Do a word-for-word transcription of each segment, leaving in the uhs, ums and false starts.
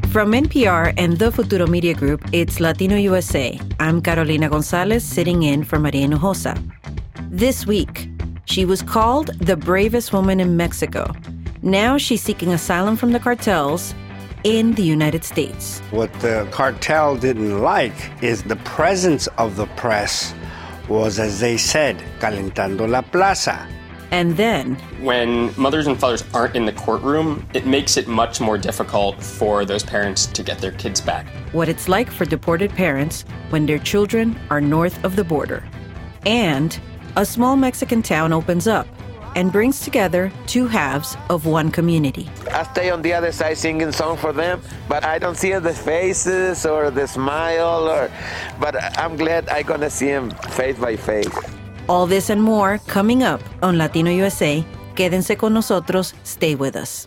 From N P R and the Futuro Media Group, it's Latino U S A. I'm Carolina Gonzalez, sitting in for Maria Hinojosa. This week, she was called the bravest woman in Mexico. Now she's seeking asylum from the cartels in the United States. What the cartel didn't like is the presence of the press was, as they said, calentando la plaza. And then, when mothers and fathers aren't in the courtroom, it makes it much more difficult for those parents to get their kids back. What it's like for deported parents when their children are north of the border. And a small Mexican town opens up and brings together two halves of one community. I stay on the other side singing songs for them, but I don't see the faces or the smile, or. But I'm glad I'm gonna see them face by face. All this and more coming up on Latino U S A. Quédense con nosotros. Stay with us.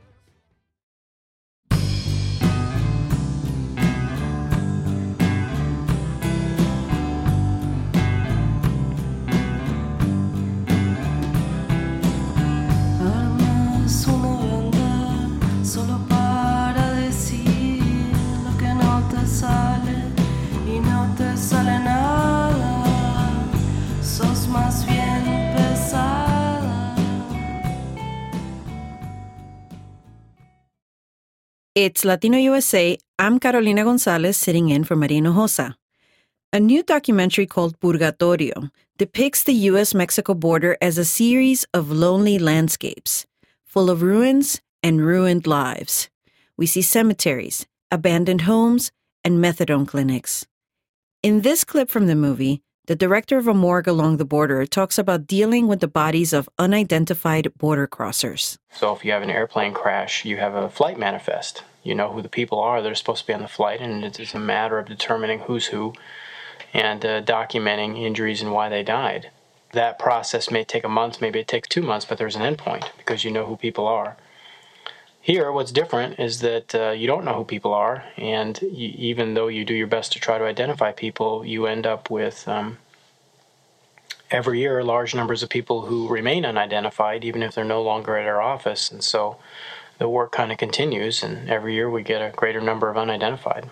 It's Latino U S A. I'm Carolina Gonzalez, sitting in for Maria Hinojosa. A new documentary called Purgatorio depicts the U S Mexico border as a series of lonely landscapes, full of ruins and ruined lives. We see cemeteries, abandoned homes, and methadone clinics. In this clip from the movie, the director of a morgue along the border talks about dealing with the bodies of unidentified border crossers. So if you have an airplane crash, you have a flight manifest. You know who the people are that are supposed to be on the flight, and it's a matter of determining who's who and uh, documenting injuries and why they died. That process may take a month, maybe it takes two months, but there's an endpoint because you know who people are. Here, what's different is that uh, you don't know who people are, and you, even though you do your best to try to identify people, you end up with, um, every year, large numbers of people who remain unidentified, even if they're no longer at our office. And so the work kind of continues, and every year we get a greater number of unidentified.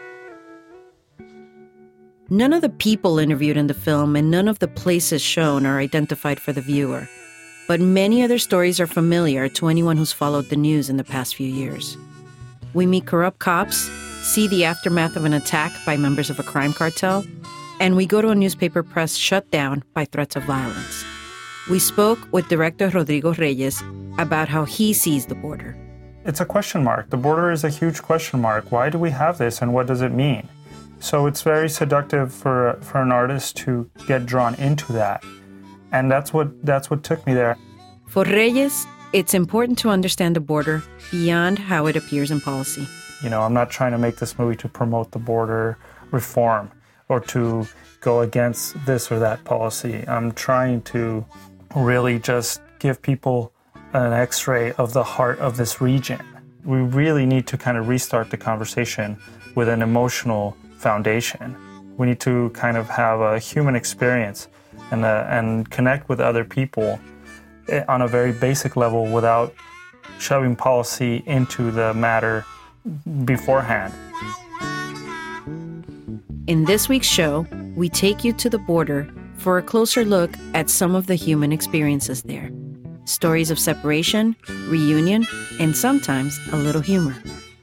None of the people interviewed in the film and none of the places shown are identified for the viewer. But many other stories are familiar to anyone who's followed the news in the past few years. We meet corrupt cops, see the aftermath of an attack by members of a crime cartel, and we go to a newspaper press shut down by threats of violence. We spoke with director Rodrigo Reyes about how he sees the border. It's a question mark. The border is a huge question mark. Why do we have this, and what does it mean? So it's very seductive for for an artist to get drawn into that. And that's what that's what took me there. For Reyes, it's important to understand the border beyond how it appears in policy. You know, I'm not trying to make this movie to promote the border reform or to go against this or that policy. I'm trying to really just give people an X-ray of the heart of this region. We really need to kind of restart the conversation with an emotional foundation. We need to kind of have a human experience and uh, and connect with other people on a very basic level without shoving policy into the matter beforehand. In this week's show, we take you to the border for a closer look at some of the human experiences there. Stories of separation, reunion, and sometimes a little humor.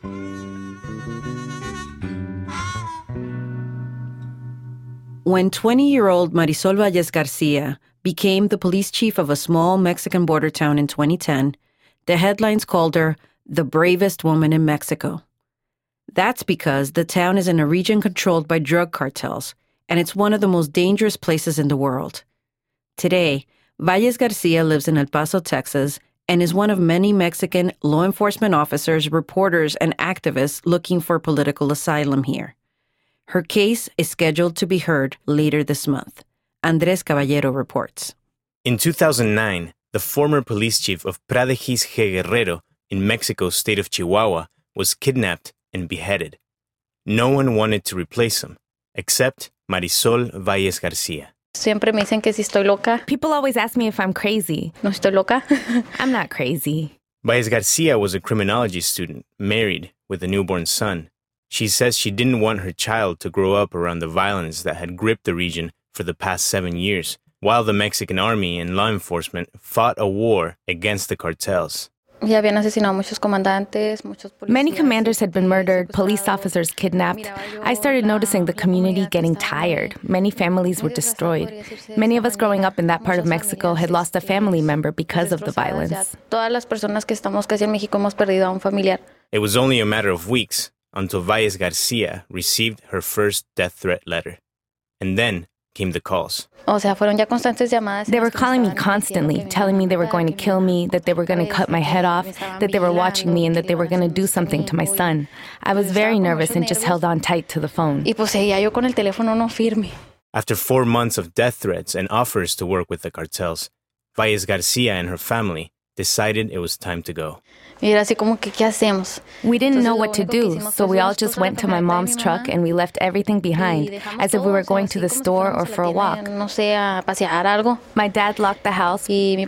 When twenty-year-old Marisol Valles Garcia became the police chief of a small Mexican border town in twenty ten, the headlines called her the bravest woman in Mexico. That's because the town is in a region controlled by drug cartels, and it's one of the most dangerous places in the world. Today, Valles Garcia lives in El Paso, Texas, and is one of many Mexican law enforcement officers, reporters, and activists looking for political asylum here. Her case is scheduled to be heard later this month. Andres Caballero reports. In two thousand nine, the former police chief of Pradejis Guerrero in Mexico's state of Chihuahua was kidnapped and beheaded. No one wanted to replace him, except Marisol Valles Garcia. Siempre me dicen que si estoy loca. People always ask me if I'm crazy. No estoy loca. I'm not crazy. Valles Garcia was a criminology student, married, with a newborn son. She says she didn't want her child to grow up around the violence that had gripped the region for the past seven years, while the Mexican army and law enforcement fought a war against the cartels. Many commanders had been murdered, police officers kidnapped. I started noticing the community getting tired. Many families were destroyed. Many of us growing up in that part of Mexico had lost a family member because of the violence. It was only a matter of weeks until Valles Garcia received her first death threat letter. And then came the calls. They were calling me constantly, telling me they were going to kill me, that they were going to cut my head off, that they were watching me, and that they were going to do something to my son. I was very nervous and just held on tight to the phone. After four months of death threats and offers to work with the cartels, Valles Garcia and her family decided it was time to go. We didn't know what to do, so we all just went to my mom's truck and we left everything behind, as if we were going to the store or for a walk. My dad locked the house. We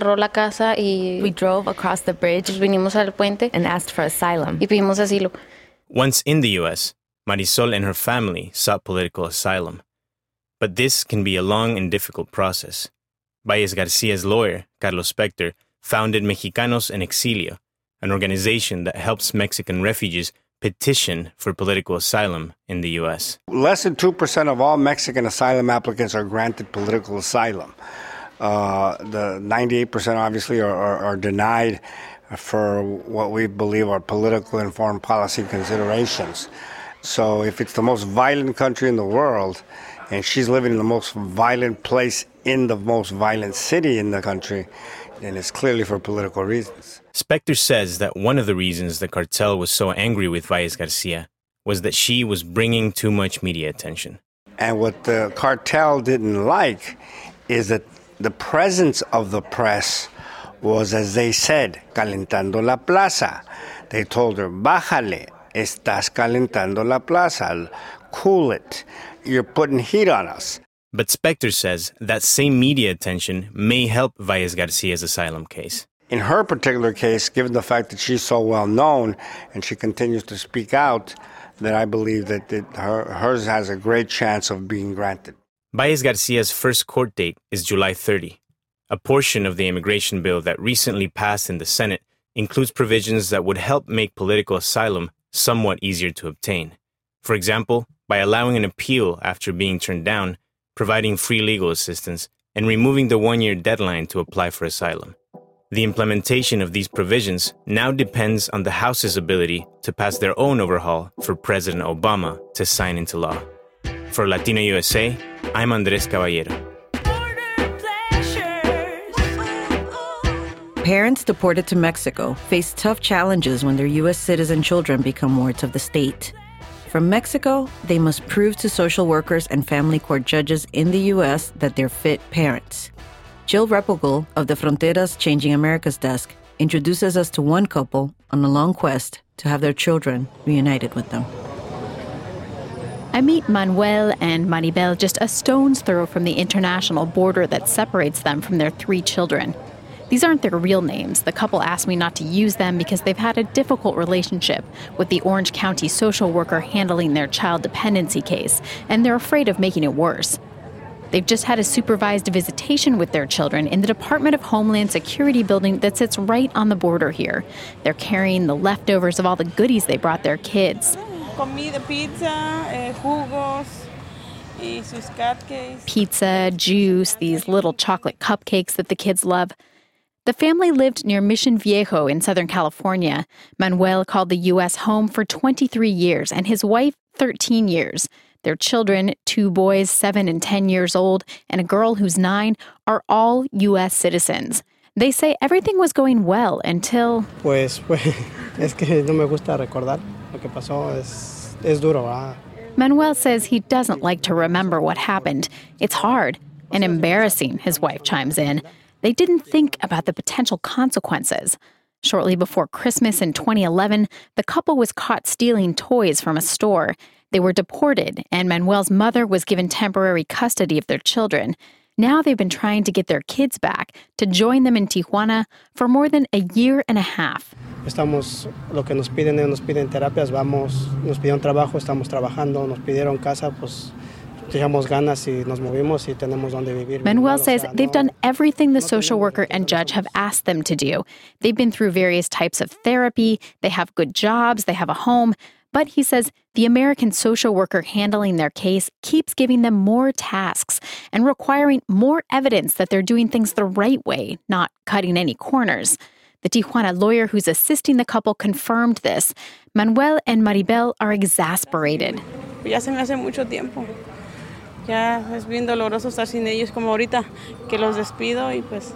drove across the bridge and asked for asylum. Once in the U S, Marisol and her family sought political asylum. But this can be a long and difficult process. Valles Garcia's lawyer, Carlos Spector, founded Mexicanos en Exilio, an organization that helps Mexican refugees petition for political asylum in the U S. Less than two percent of all Mexican asylum applicants are granted political asylum. Uh, the ninety-eight percent obviously are, are, are denied for what we believe are political and foreign policy considerations. So if it's the most violent country in the world, and she's living in the most violent place in the most violent city in the country, then it's clearly for political reasons. Spector says that one of the reasons the cartel was so angry with Valles Garcia was that she was bringing too much media attention. And what the cartel didn't like is that the presence of the press was, as they said, calentando la plaza. They told her, bájale, estás calentando la plaza, cool it, you're putting heat on us. But Spector says that same media attention may help Valles Garcia's asylum case. In her particular case, given the fact that she's so well known and she continues to speak out, that I believe that it, her, hers has a great chance of being granted. Valles Garcia's first court date is July thirtieth. A portion of the immigration bill that recently passed in the Senate includes provisions that would help make political asylum somewhat easier to obtain. For example, by allowing an appeal after being turned down, providing free legal assistance, and removing the one-year deadline to apply for asylum. The implementation of these provisions now depends on the House's ability to pass their own overhaul for President Obama to sign into law. For Latino U S A, I'm Andres Caballero. Parents deported to Mexico face tough challenges when their U S citizen children become wards of the state. From Mexico, they must prove to social workers and family court judges in the U S that they're fit parents. Jill Repogel of the Fronteras Changing America's desk introduces us to one couple on a long quest to have their children reunited with them. I meet Manuel and Maribel just a stone's throw from the international border that separates them from their three children. These aren't their real names. The couple asked me not to use them because they've had a difficult relationship with the Orange County social worker handling their child dependency case, and they're afraid of making it worse. They've just had a supervised visitation with their children in the Department of Homeland Security building that sits right on the border here. They're carrying the leftovers of all the goodies they brought their kids. Comida, pizza, eh, jugos, y sus cupcakes. Pizza, juice, these little chocolate cupcakes that the kids love. The family lived near Mission Viejo in Southern California. Manuel called the U S home for twenty-three years and his wife thirteen years. Their children, two boys, seven and ten years old, and a girl who's nine, are all U S citizens. They say everything was going well until... Pues, pues, es que no me gusta recordar lo que pasó. Es, es duro, ¿verdad? Manuel says he doesn't like to remember what happened. It's hard and embarrassing, his wife chimes in. They didn't think about the potential consequences. Shortly before Christmas in twenty eleven, the couple was caught stealing toys from a store. They were deported, and Manuel's mother was given temporary custody of their children. Now they've been trying to get their kids back to join them in Tijuana for more than a year and a half. estamos, lo que nos piden, ellos nos piden terapias, vamos, nos pidieron trabajo, estamos trabajando, nos pidieron casa, pues echamos ganas y nos movimos y tenemos donde vivir. Manuel says they've done everything the social worker and judge have asked them to do. They've been through various types of therapy, they have good jobs, they have a home, but he says the American social worker handling their case keeps giving them more tasks and requiring more evidence that they're doing things the right way, not cutting any corners. The Tijuana lawyer who's assisting the couple confirmed this. Manuel and Maribel are exasperated. Ya se me hace mucho tiempo. Ya es bien doloroso estar sin ellos como ahorita, que los despido y pues,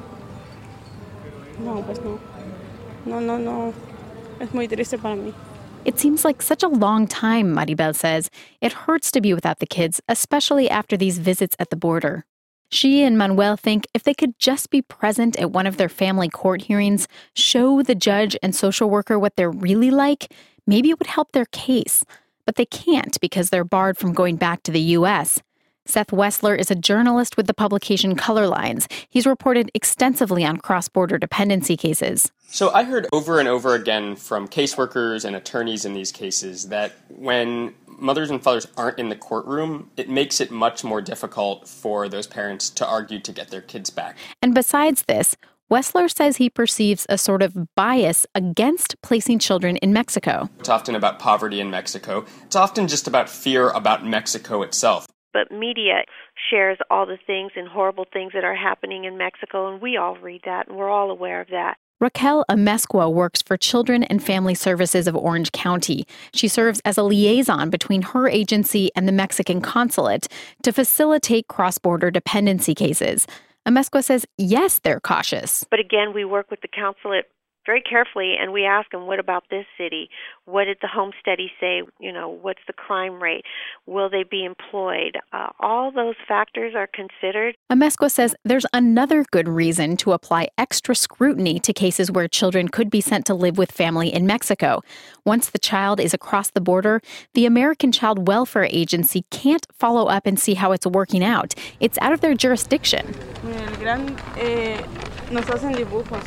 no, pues no, no, no, no, es muy triste para mí. It seems like such a long time, Maribel says. It hurts to be without the kids, especially after these visits at the border. She and Manuel think if they could just be present at one of their family court hearings, show the judge and social worker what they're really like, maybe it would help their case. But they can't because they're barred from going back to the U S. Seth Wessler is a journalist with the publication Color Lines. He's reported extensively on cross-border dependency cases. So I heard over and over again from caseworkers and attorneys in these cases that when mothers and fathers aren't in the courtroom, it makes it much more difficult for those parents to argue to get their kids back. And besides this, Wessler says he perceives a sort of bias against placing children in Mexico. It's often about poverty in Mexico. It's often just about fear about Mexico itself. But media shares all the things and horrible things that are happening in Mexico, and we all read that, and we're all aware of that. Raquel Amezcua works for Children and Family Services of Orange County. She serves as a liaison between her agency and the Mexican consulate to facilitate cross-border dependency cases. Amezcua says, yes, they're cautious. But again, we work with the consulate very carefully, and we ask them, what about this city? What did the home study say? You know, what's the crime rate? Will they be employed? Uh, all those factors are considered. Amezcua says there's another good reason to apply extra scrutiny to cases where children could be sent to live with family in Mexico. Once the child is across the border, the American Child Welfare Agency can't follow up and see how it's working out. It's out of their jurisdiction. El gran, eh, nos hacen dibujos.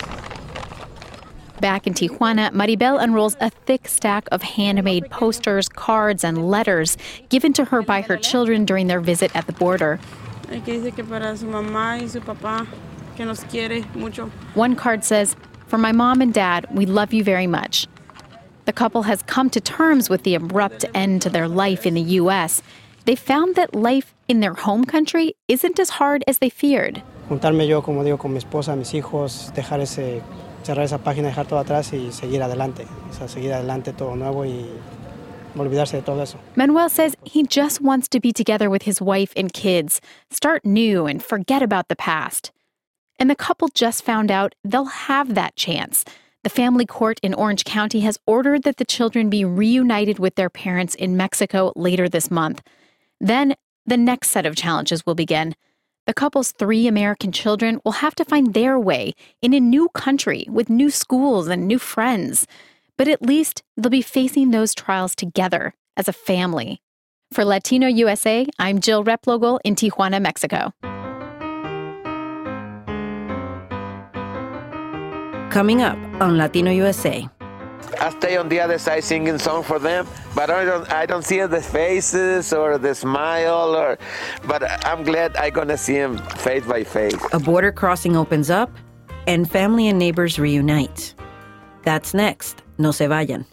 Back in Tijuana, Maribel unrolls a thick stack of handmade posters, cards, and letters given to her by her children during their visit at the border. One card says, "For my mom and dad, we love you very much." The couple has come to terms with the abrupt end to their life in the U S. They found that life in their home country isn't as hard as they feared. Juntarme yo, como digo, con mi esposa, mis hijos, dejar ese... cerrar esa página, dejar todo atrás y seguir adelante. O sea, seguir adelante todo nuevo y olvidarse de todo eso. Manuel says he just wants to be together with his wife and kids, start new and forget about the past. And the couple just found out they'll have that chance. The family court in Orange County has ordered that the children be reunited with their parents in Mexico later this month. Then the next set of challenges will begin. The couple's three American children will have to find their way in a new country with new schools and new friends. But at least they'll be facing those trials together as a family. For Latino U S A, I'm Jill Replogle in Tijuana, Mexico. Coming up on Latino U S A. I stay on the other side singing song for them, but I don't I don't see the faces or the smile, or. But I'm glad I'm gonna see them face by face. A border crossing opens up, and family and neighbors reunite. That's next. No se vayan.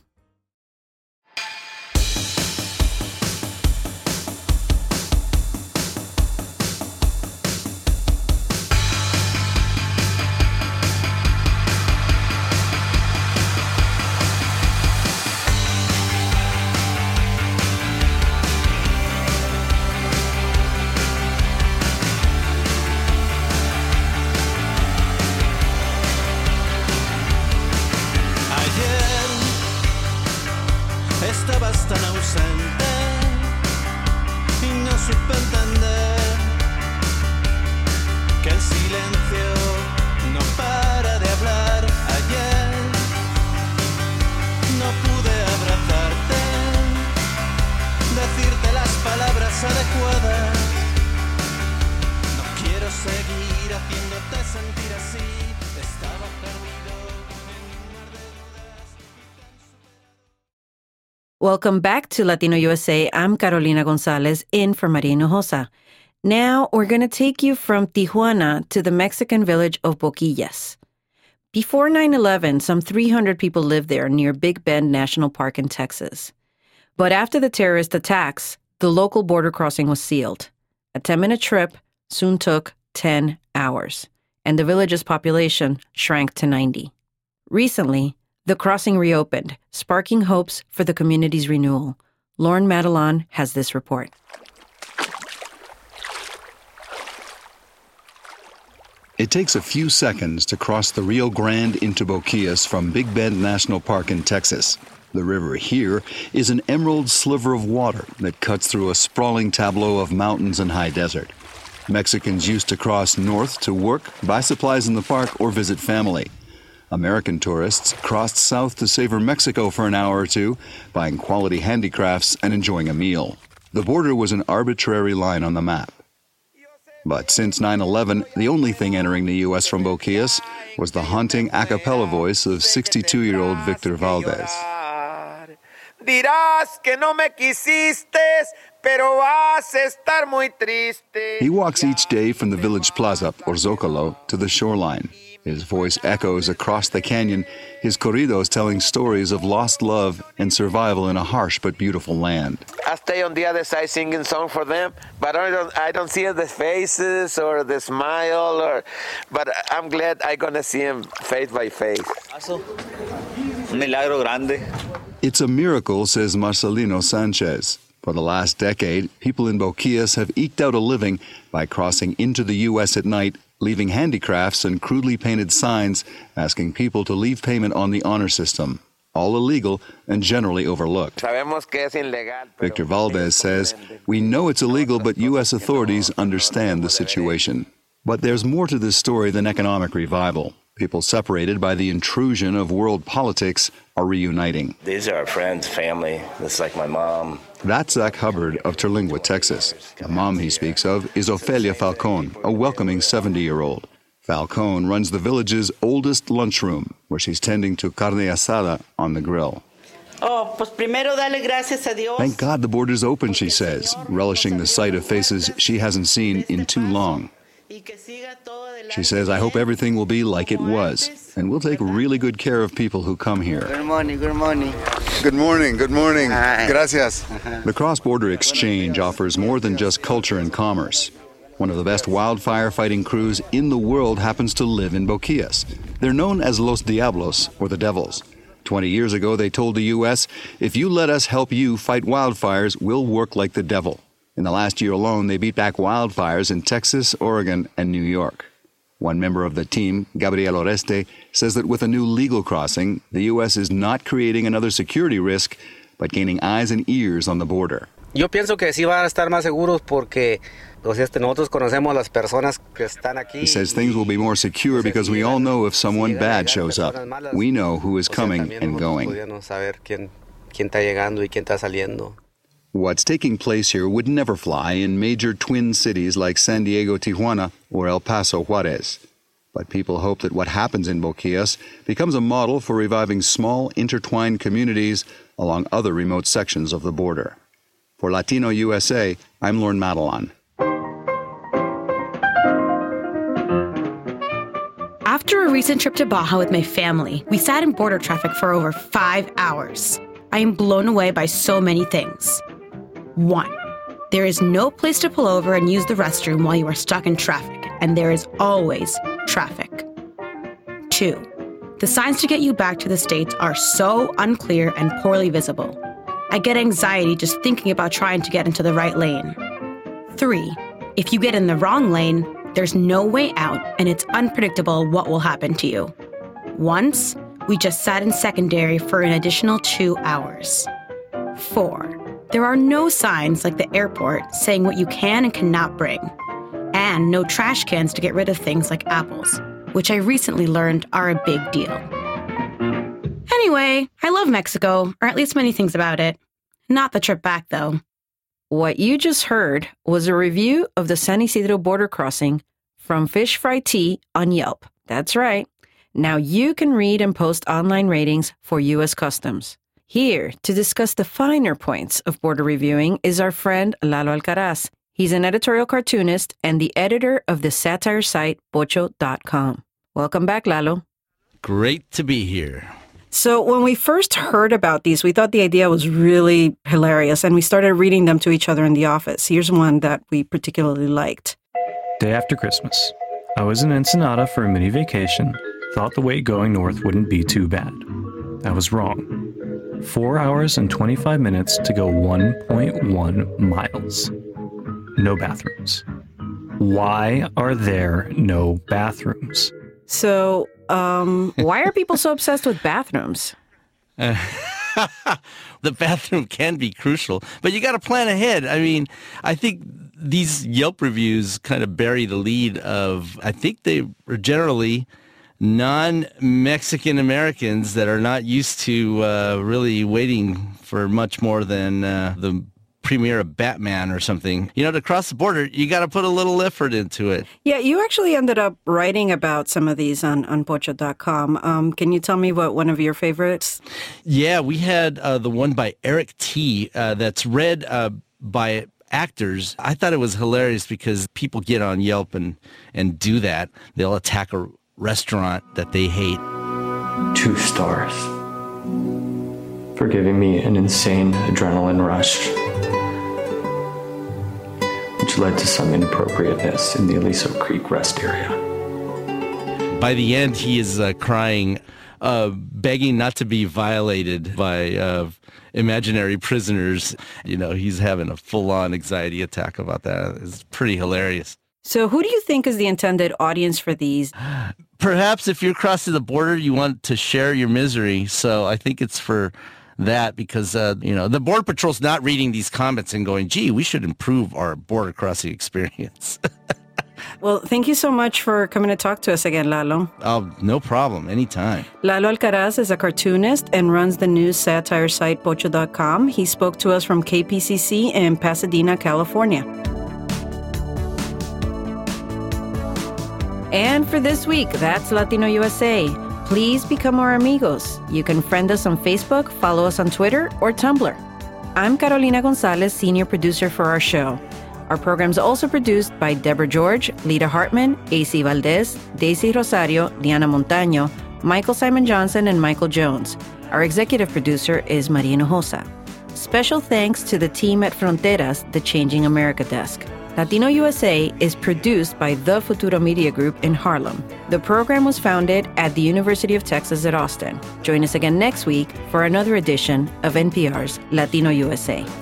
Estabas tan ausente y no supe entender que el silencio no para de hablar. Ayer no pude abrazarte, decirte las palabras adecuadas. No quiero seguir haciéndote sentir así. Estaba perdido en un mar de dudas. Welcome back to Latino U S A. I'm Carolina Gonzalez, in for Maria Hinojosa. Now we're going to take you from Tijuana to the Mexican village of Boquillas. Before nine eleven, some three hundred people lived there near Big Bend National Park in Texas. But after the terrorist attacks, the local border crossing was sealed. A ten-minute trip soon took ten hours, and the village's population shrank to ninety. Recently, the crossing reopened, sparking hopes for the community's renewal. Lauren Madelon has this report. It takes a few seconds to cross the Rio Grande into Boquillas from Big Bend National Park in Texas. The river here is an emerald sliver of water that cuts through a sprawling tableau of mountains and high desert. Mexicans used to cross north to work, buy supplies in the park, or visit family. American tourists crossed south to savor Mexico for an hour or two, buying quality handicrafts and enjoying a meal. The border was an arbitrary line on the map. But since nine eleven, the only thing entering the U S from Boquillas was the haunting a cappella voice of sixty-two-year-old Victor Valdez. He walks each day from the village plaza, or Zócalo, to the shoreline. His voice echoes across the canyon, his corridos telling stories of lost love and survival in a harsh but beautiful land. I stay on the other side singing songs for them, but I don't, I don't see the faces or the smile, or, but I'm glad I'm going to see them face by face. Milagro grande. It's a miracle, says Marcelino Sanchez. For the last decade, people in Boquillas have eked out a living by crossing into the U S at night, leaving handicrafts and crudely painted signs asking people to leave payment on the honor system. All illegal and generally overlooked. Victor Valdez says, "We know it's illegal, but U S authorities understand the situation." But there's more to this story than economic revival. People separated by the intrusion of world politics are reuniting. These are our friends, family. This is like my mom. That's Zach Hubbard of Terlingua, Texas. The mom he speaks of is Ofelia Falcon, a welcoming seventy-year-old. Falcon runs the village's oldest lunchroom, where she's tending to carne asada on the grill. Oh, pues primero dale gracias a Dios. Thank God the border's open, she says, relishing the sight of faces she hasn't seen in too long. She says, "I hope everything will be like it was, and we'll take really good care of people who come here." Good morning, good morning. Good morning, good morning. Hi. Gracias. The cross-border exchange offers more than just culture and commerce. One of the best wildfire fighting crews in the world happens to live in Boquillas. They're known as Los Diablos, or the Devils. Twenty years ago, they told the U S, "If you let us help you fight wildfires, we'll work like the devil." In the last year alone, they beat back wildfires in Texas, Oregon, and New York. One member of the team, Gabriel Oreste, says that with a new legal crossing, the U S is not creating another security risk, but gaining eyes and ears on the border. Yo pienso que sí van a estar más seguros porque pues este, nosotros conocemos las personas que están aquí. He says things will be more secure because we all know if someone bad shows up. We know who is coming and going. Saber quién, quién está llegando y quién está saliendo. What's taking place here would never fly in major twin cities like San Diego, Tijuana, or El Paso, Juarez. But people hope that what happens in Boquillas becomes a model for reviving small, intertwined communities along other remote sections of the border. For Latino U S A, I'm Lauren Madelon. After a recent trip to Baja with my family, we sat in border traffic for over five hours. I am blown away by so many things. One, there is no place to pull over and use the restroom while you are stuck in traffic, and there is always traffic. Two, the signs to get you back to the States are so unclear and poorly visible. I get anxiety just thinking about trying to get into the right lane. Three, if you get in the wrong lane, there's no way out, and it's unpredictable what will happen to you. Once, we just sat in secondary for an additional two hours. Four, there are no signs like the airport saying what you can and cannot bring, and no trash cans to get rid of things like apples, which I recently learned are a big deal. Anyway, I love Mexico, or at least many things about it. Not the trip back, though. What you just heard was a review of the San Isidro border crossing from Fish Fry Tea on Yelp. That's right. Now you can read and post online ratings for U S Customs. Here to discuss the finer points of border reviewing is our friend Lalo Alcaraz. He's an editorial cartoonist and the editor of the satire site Pocho dot com. Welcome back, Lalo. Great to be here. So when we first heard about these, we thought the idea was really hilarious, and we started reading them to each other in the office. Here's one that we particularly liked. Day after Christmas. I was in Ensenada for a mini vacation. Thought the wait going north wouldn't be too bad. I was wrong. Four hours and twenty-five minutes to go one point one miles. No bathrooms. Why are there no bathrooms? So, um, why are people so obsessed with bathrooms? Uh, the bathroom can be crucial, but you got to plan ahead. I mean, I think these Yelp reviews kind of bury the lead of, I think they are generally non-Mexican Americans that are not used to uh, really waiting for much more than uh, the premiere of Batman or something. You know, to cross the border, you got to put a little effort into it. Yeah, you actually ended up writing about some of these on, on Pocho dot com. Um, can you tell me what one of your favorites? Yeah, we had uh, the one by Eric T. Uh, that's read uh, by actors. I thought it was hilarious because people get on Yelp and, and do that. They'll attack a restaurant that they hate. Two stars for giving me an insane adrenaline rush, which led to some inappropriateness in the Aliso Creek rest area. By the end, he is uh, crying, uh, begging not to be violated by uh, imaginary prisoners. You know, he's having a full-on anxiety attack about that. It's pretty hilarious. So who do you think is the intended audience for these? Perhaps if you're crossing the border, you want to share your misery. So I think it's for that because, uh, you know, the Border Patrol's not reading these comments and going, gee, we should improve our border crossing experience. Well, thank you so much for coming to talk to us again, Lalo. Oh, no problem. Anytime. Lalo Alcaraz is a cartoonist and runs the news satire site Pocho dot com. He spoke to us from K P C C in Pasadena, California. And for this week, that's Latino U S A. Please become our amigos. You can friend us on Facebook, follow us on Twitter, or Tumblr. I'm Carolina Gonzalez, senior producer for our show. Our program's also produced by Deborah George, Lita Hartman, A C Valdez, Daisy Rosario, Diana Montaño, Michael Simon Johnson, and Michael Jones. Our executive producer is Maria Hinojosa. Special thanks to the team at Fronteras, the Changing America desk. Latino U S A is produced by the Futuro Media Group in Harlem. The program was founded at the University of Texas at Austin. Join us again next week for another edition of N P R's Latino U S A.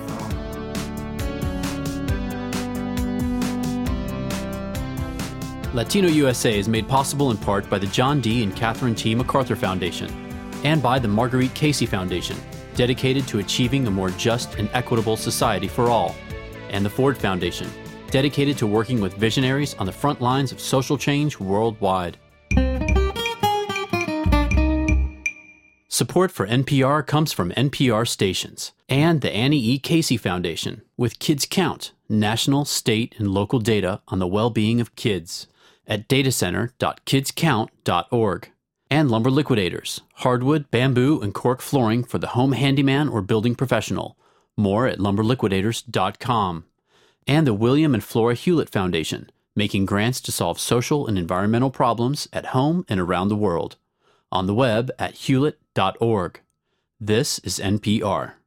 Latino U S A is made possible in part by the John D. and Catherine T. MacArthur Foundation and by the Marguerite Casey Foundation, dedicated to achieving a more just and equitable society for all, and the Ford Foundation, dedicated to working with visionaries on the front lines of social change worldwide. Support for N P R comes from N P R stations and the Annie E. Casey Foundation with Kids Count, national, state, and local data on the well-being of kids at datacenter dot kids count dot org. And Lumber Liquidators, hardwood, bamboo, and cork flooring for the home handyman or building professional. More at lumber liquidators dot com. And the William and Flora Hewlett Foundation, making grants to solve social and environmental problems at home and around the world. On the web at hewlett dot org. This is N P R.